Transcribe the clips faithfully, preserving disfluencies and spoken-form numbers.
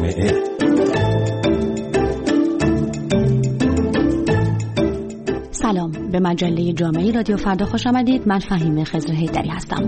جامعه. سلام، به مجله جامعه رادیو فردا خوش آمدید. من فهیم خضر حیدری هستم.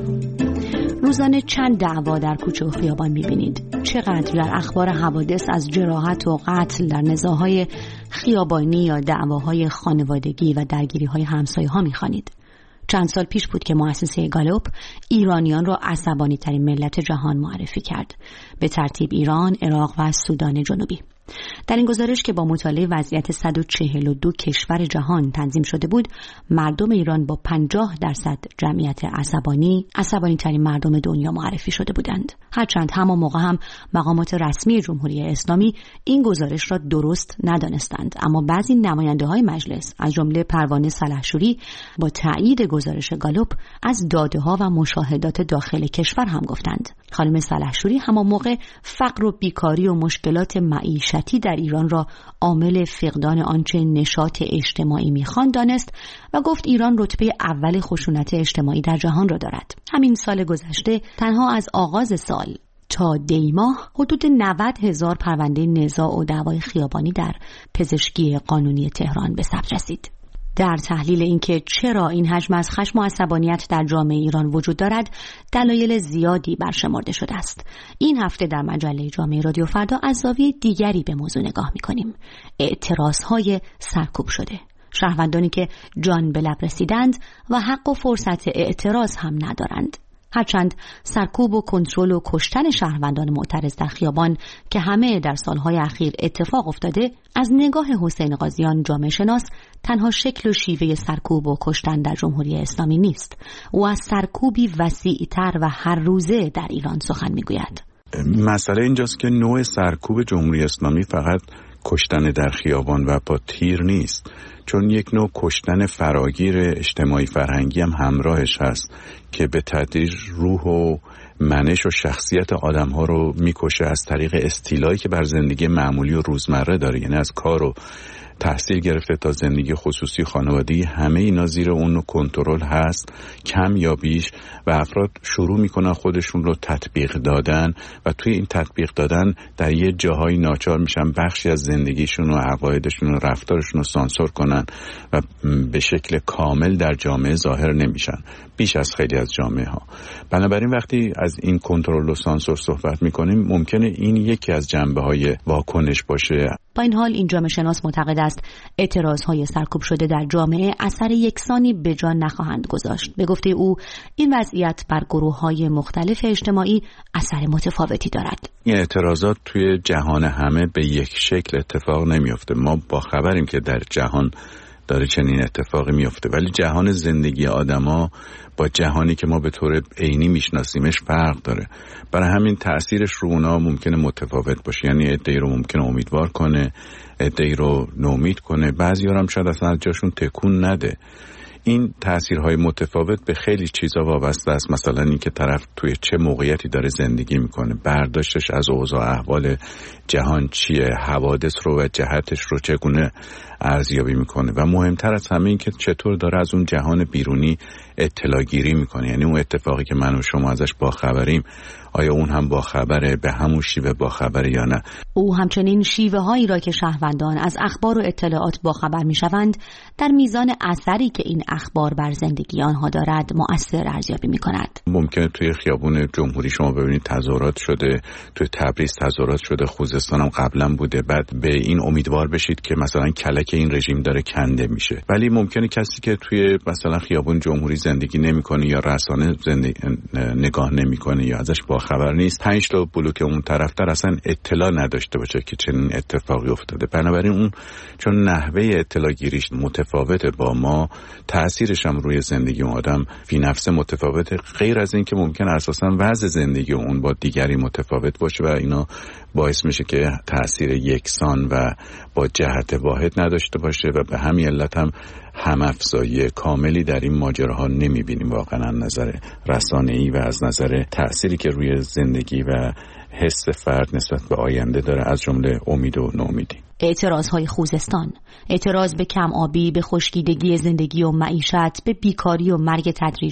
روزانه چند دعوا در کوچه و خیابان می‌بینید. چقدر در اخبار حوادث از جراحت و قتل در نزاع‌های خیابانی یا دعواهای خانوادگی و درگیری‌های همسایه‌ها می‌خوانید. چند سال پیش بود که مؤسسه گالوپ ایرانیان را عصبانی ترین ملت جهان معرفی کرد، به ترتیب ایران، عراق و سودان جنوبی. در این گزارش که با مطالعه وضعیت صد و چهل و دو کشور جهان تنظیم شده بود، مردم ایران با پنجاه درصد جمعیت عصبانی، عصبانی ترین مردم دنیا معرفی شده بودند. هرچند همان موقع هم مقامات رسمی جمهوری اسلامی این گزارش را درست ندانستند، اما بعضی نماینده های مجلس از جمله پروانه سلحشوری با تایید گزارش گالوپ از داده ها و مشاهدات داخل کشور هم گفتند. خانم سلحشوری همان موقع فقر و بیکاری و مشکلات معیشتی در ایران را عامل فقدان آنچه نشاط اجتماعی می‌خواند دانست و گفت ایران رتبه اول خشونت اجتماعی در جهان را دارد. همین سال گذشته تنها از آغاز سال تا دی ماه حدود نود هزار پرونده نزاع و دعوای خیابانی در پزشکی قانونی تهران به ثبت رسید. در تحلیل اینکه چرا این حجم از خشم و عصبانیت در جامعه ایران وجود دارد، دلایل زیادی برشمرده شده است. این هفته در مجله جامعه رادیو فردا از زاویه دیگری به موضوع نگاه می‌کنیم. اعتراض‌های سرکوب شده. شهروندانی که جان به لب رسیدند و حق و فرصت اعتراض هم ندارند. هرچند سرکوب و کنترل و کشتن شهروندان معترض در خیابان که همه در سالهای اخیر اتفاق افتاده، از نگاه حسین قاضیان جامعه شناس تنها شکل و شیوه سرکوب و کشتن در جمهوری اسلامی نیست. او از سرکوبی وسیع‌تر و هر روزه در ایران سخن میگوید. مسئله اینجاست که نوع سرکوب جمهوری اسلامی فقط کشتن در خیابان و با تیر نیست، چون یک نوع کشتن فراگیر اجتماعی فرهنگی هم همراهش هست که به تدریج روح و منش و شخصیت آدم ها رو میکشه از طریق استیلایی که بر زندگی معمولی و روزمره داره، یعنی از کار و تحصیل گرفته تا زندگی خصوصی خانوادگی، همه اینا زیر اون کنترل هست کم یا بیش، و افراد شروع میکنن خودشون رو تطبیق دادن و توی این تطبیق دادن در یه جاهای ناچار میشن بخشی از زندگیشون و عقایدشون و رفتارشون رو سانسور کنن و به شکل کامل در جامعه ظاهر نمیشن، بیش از خیلی از جامعه ها. بنابراین وقتی از این کنترل و سانسور صحبت میکنیم، ممکنه این یکی از جنبه های واکنش باشه. با این حال این جامعه شناس معتقد است اعتراض‌های سرکوب شده در جامعه اثر یکسانی به جا نخواهند گذاشت. به گفته او این وضعیت بر گروه‌های مختلف اجتماعی اثر متفاوتی دارد. این اعتراضات توی جهان همه به یک شکل اتفاق نمیفته. ما با خبریم که در جهان داره چنین اتفاقی میفته، ولی جهان زندگی آدما با جهانی که ما به طور عینی میشناسیمش فرق داره. برای همین تأثیرش رو اونا ممکنه متفاوت باشه، یعنی عده‌ای رو ممکنه امیدوار کنه، عده‌ای رو نومید کنه، بعضی‌ها هم شاید اصلا از جاشون تکون نده. این تأثیرهای متفاوت به خیلی چیزا وابسته است. مثلا اینکه طرف توی چه موقعیتی داره زندگی میکنه، برداشتش از اوضاع احوال جهان چیه، حوادث رو و جهتش رو چگونه ارزیابی میکنه، و مهمتر از همه این که چطور داره از اون جهان بیرونی اطلاع گیری میکنه، یعنی اون اتفاقی که من و شما ازش باخبریم آیا اون هم باخبره، به همون شیوه باخبره یا نه. او همچنین شیوه هایی را که شهروندان از اخبار و اطلاعات باخبر میشوند در میزان اثری که این اخبار بر زندگی آنها دارد مؤثر ارزیابی میکند. ممکنه توی خیابون جمهوری شما ببینید تظاهرات شده، توی تبریز تظاهرات شده، خوزستان هم قبلا بوده، بعد به این امیدوار بشید که مثلا کلک این رژیم داره کنده میشه. ولی ممکنه کسی که توی مثلا خیابون جمهوری زندگی نمیکنه یا رسانه زندگی نگاه نمیکنه یا ازش باخبر نیست، پنج تا بلوک اون طرفدار اصلا اطلاع نداشته باشه که چنین اتفاقی افتاده. بنابراین اون چون نحوه اطلاع گیریش متفاوته با ما، تأثیرش هم روی زندگی اون آدم فی نفسه متفاوته، غیر از این که ممکن اساسا وضع زندگی اون با دیگری متفاوت باشه و اینا باعث میشه که تأثیر یکسان و با جهت واحد نداشته باشه و به همین علت هم هم‌افزایی کاملی در این ماجراها نمیبینیم واقعا از نظر رسانه‌ای و از نظر تأثیری که روی زندگی و حس فرد نسبت به آینده داره، از جمله امید و نومیدی. اعتراضهای خوزستان، اعتراض به کم آبی، به خشکیدگی زندگی و معیشت، به بیکاری و مرگ تدریجی،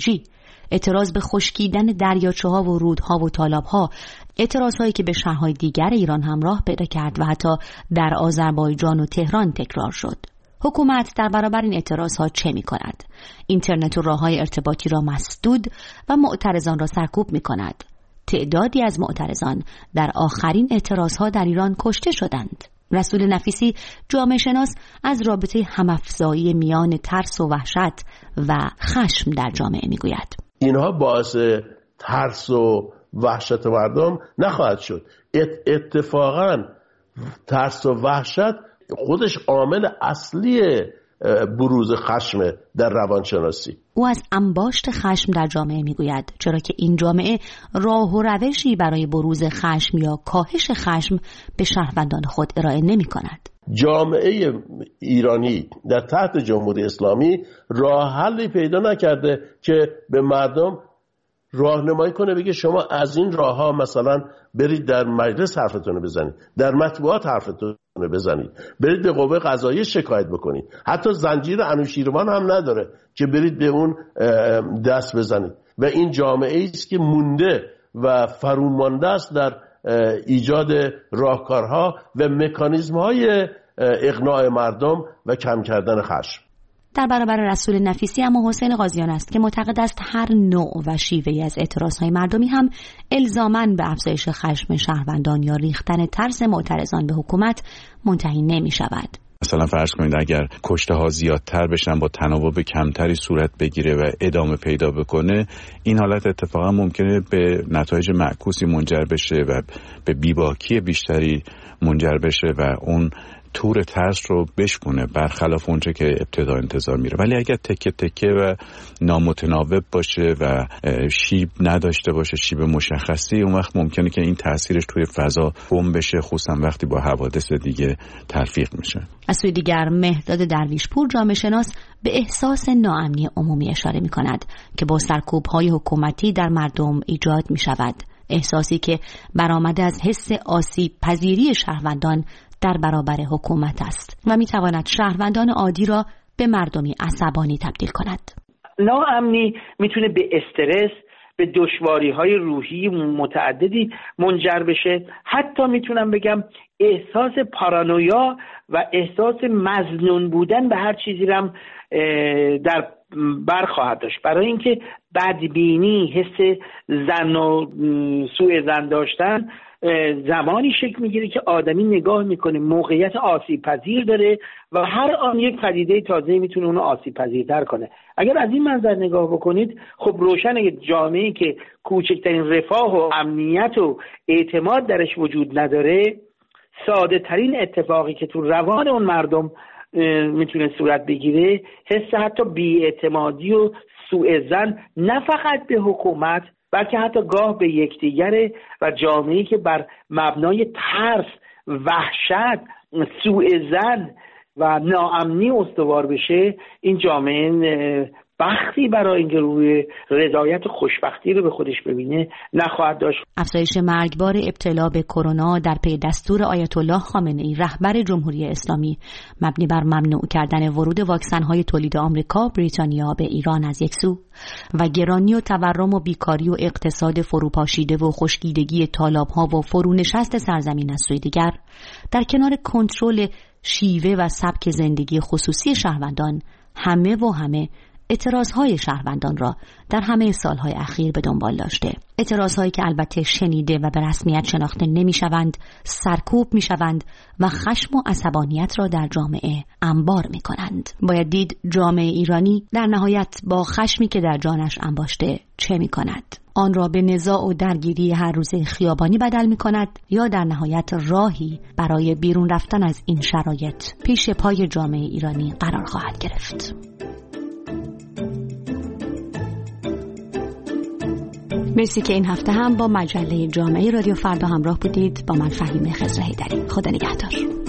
اعتراض به خشکیدن دریاچه‌ها و رودها و تالاب‌ها، اعتراضهایی که به شهرهای دیگر ایران هم راه پیدا کرد و حتی در آذربایجان و تهران تکرار شد. حکومت در برابر این اعتراضها چه می کند؟ اینترنت و راه‌های ارتباطی را مسدود و معترضان را سرکوب می کند. تعدادی از معترضان در آخرین اعتراضها در ایران کشته شدند. رسول نفیسی جامعه شناس از رابطه همافزایی میان ترس و وحشت و خشم در جامعه می گوید. اینها باعث ترس و وحشت مردم نخواهد شد. اتفاقاً ترس و وحشت خودش عامل اصلی بروز خشم در روانشناسی. او از انباشت خشم در جامعه میگوید، چرا که این جامعه راه و روشی برای بروز خشم یا کاهش خشم به شهروندان خود ارائه نمی کند. جامعه ایرانی در تحت جمهوری اسلامی راه حلی پیدا نکرده که به مردم راهنمایی کنه، بگه شما از این راه ها مثلا برید در مجلس حرفتون رو بزنید، در مطبوعات حرفتون رو بزنید، برید به قوه قضاییه شکایت بکنید. حتی زنجیر انوشیروان هم نداره که برید به اون دست بزنید. و این جامعه است که مونده و فرومانده است در ایجاد راهکارها و مکانیزم‌های اقناع مردم و کم کردن خشم. در برابر رسول نفیسی اما حسین قاضیان است که معتقد است هر نوع و شیوهی از اعتراضهای مردمی هم الزاماً به افزایش خشم شهروندان یا ریختن ترس معترضان به حکومت منتهی نمی شود. مثلا فرض کنید اگر کشته ها زیادتر بشن با تناوب کمتری صورت بگیره و ادامه پیدا بکنه، این حالت اتفاقا ممکنه به نتایج معکوسی منجر بشه و به بیباکی بیشتری منجر بشه و اون تور ترس رو بشکونه، برخلاف اونچه که ابتدا انتظار میره. ولی اگر تکه تکه و نامتناوب باشه و شیب نداشته باشه، شیب مشخصی، اون وقت ممکنه که این تاثیرش توی فضا گم بشه، خصوصا وقتی با حوادث دیگه تلفیق میشه. از سوی دیگر مهداد درویشپور جامعه شناس به احساس ناامنی عمومی اشاره میکند که با سرکوب‌های حکومتی در مردم ایجاد میشود، احساسی که برآمده از حس آسیب پذیری شهروندان در برابر حکومت است و میتواند شهروندان عادی را به مردمی عصبانی تبدیل کند. ناامنی میتونه به استرس، به دشواری‌های روحی متعددی منجر بشه. حتی میتونم بگم احساس پارانویا و احساس مظنون بودن به هر چیزی هم در بر خواهد داشت. برای اینکه بدبینی، حس ظن و سوء ظن داشتن زمانی شکل میگیره که آدمی نگاه میکنه موقعیت آسیب پذیر داره و هر آن یک پدیده تازه میتونه اونو آسیب پذیرتر کنه. اگر از این منظر نگاه بکنید، خب روشنه جامعه‌ای که کوچکترین رفاه و امنیت و اعتماد درش وجود نداره، ساده ترین اتفاقی که تو روان اون مردم میتونه صورت بگیره، حس حتی بی‌اعتمادی و سوء ظن نه فقط به حکومت بلکه حتی گاه به یکدیگر و جامعه‌ای که بر مبنای ترس، وحشت، سوء ظن و ناامنی استوار بشه، این جامعه بختی برای اینکه روی رضایت خوشبختی رو به خودش ببینه نخواهد داشت. افزایش مرگبار ابتلا به کرونا در پی دستور آیت الله خامنه‌ای رهبر جمهوری اسلامی مبنی بر ممنوع کردن ورود واکسن‌های تولید آمریکا، بریتانیا به ایران از یک سو و گرانی و تورم و بیکاری و اقتصاد فروپاشیده و خشکیدگی تالاب‌ها و فرونشست سرزمین از سوی دیگر، در کنار کنترل شیوه و سبک زندگی خصوصی شهروندان، همه و همه اعتراضهای شهروندان را در همه سالهای اخیر به دنبال داشته. اعتراضهایی که البته شنیده و به رسمیت شناخته نمی شوند، سرکوب می شوند و خشم و عصبانیت را در جامعه انبار می کنند. باید دید جامعه ایرانی در نهایت با خشمی که در جانش انباشته چه می کند؟ آن را به نزاع و درگیری هر روزه خیابانی بدل می کند یا در نهایت راهی برای بیرون رفتن از این شرایط پیش پای جامعه ایرانی قرار خواهد گرفت. مرسی که این هفته هم با مجله جامعه رادیو فردا همراه بودید. با من فهیم خضر حیدری. خدا نگهدار.